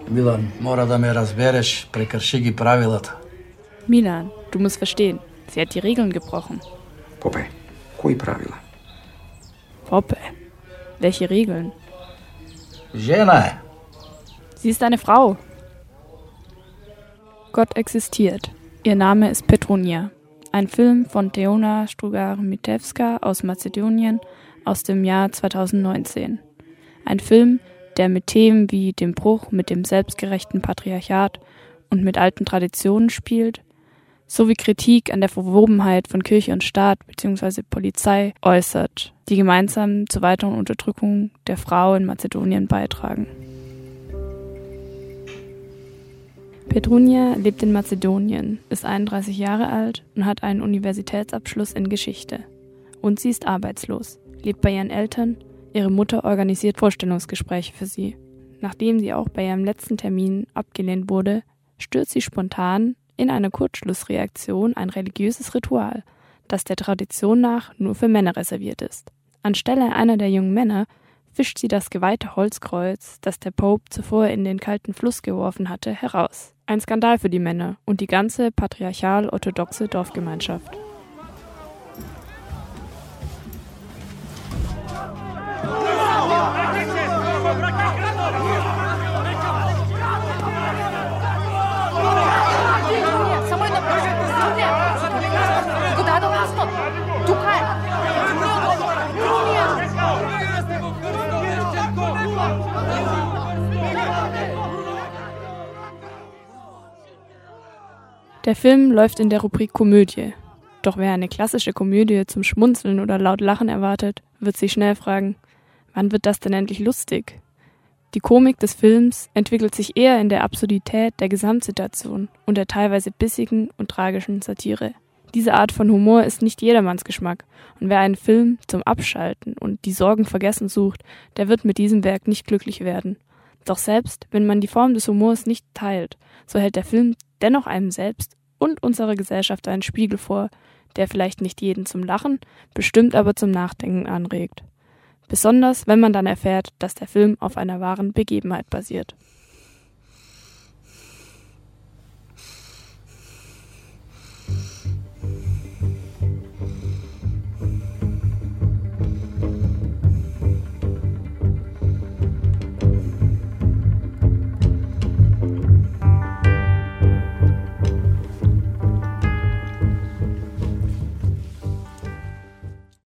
Milan, mora da me razbereš, prekrši gi pravilata. Milan, du musst verstehen, sie hat die Regeln gebrochen. Pope, koji pravila? Poppe, welche Regeln? Žena je. Sie ist eine Frau. Gott existiert. Ihr Name ist Petronia. Ein Film von Teona Strugar-Mitevska aus Mazedonien aus dem Jahr 2019. Ein Film, der mit Themen wie dem Bruch mit dem selbstgerechten Patriarchat und mit alten Traditionen spielt, sowie Kritik an der Verwobenheit von Kirche und Staat bzw. Polizei äußert, die gemeinsam zur weiteren Unterdrückung der Frau in Mazedonien beitragen. Petronia lebt in Mazedonien, ist 31 Jahre alt und hat einen Universitätsabschluss in Geschichte. Und sie ist arbeitslos, lebt bei ihren Eltern, ihre Mutter organisiert Vorstellungsgespräche für sie. Nachdem sie auch bei ihrem letzten Termin abgelehnt wurde, stürzt sie spontan in einer Kurzschlussreaktion ein religiöses Ritual, das der Tradition nach nur für Männer reserviert ist. Anstelle einer der jungen Männer fischt sie das geweihte Holzkreuz, das der Pope zuvor in den kalten Fluss geworfen hatte, heraus. Ein Skandal für die Männer und die ganze patriarchal-orthodoxe Dorfgemeinschaft. Der Film läuft in der Rubrik Komödie. Doch wer eine klassische Komödie zum Schmunzeln oder laut Lachen erwartet, wird sich schnell fragen, wann wird das denn endlich lustig? Die Komik des Films entwickelt sich eher in der Absurdität der Gesamtsituation und der teilweise bissigen und tragischen Satire. Diese Art von Humor ist nicht jedermanns Geschmack und wer einen Film zum Abschalten und die Sorgen vergessen sucht, der wird mit diesem Werk nicht glücklich werden. Doch selbst wenn man die Form des Humors nicht teilt, so hält der Film dennoch einem selbst und unserer Gesellschaft einen Spiegel vor, der vielleicht nicht jeden zum Lachen, bestimmt aber zum Nachdenken anregt. Besonders, wenn man dann erfährt, dass der Film auf einer wahren Begebenheit basiert.